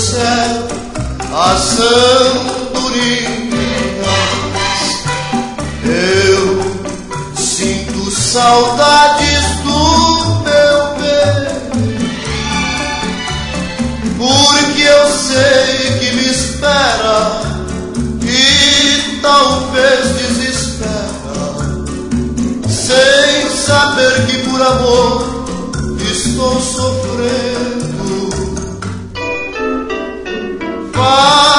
céu as andorinhas. Eu sinto saudades do meu bem, porque eu sei que me espera e talvez desespera, sem saber que por amor estou sofrendo.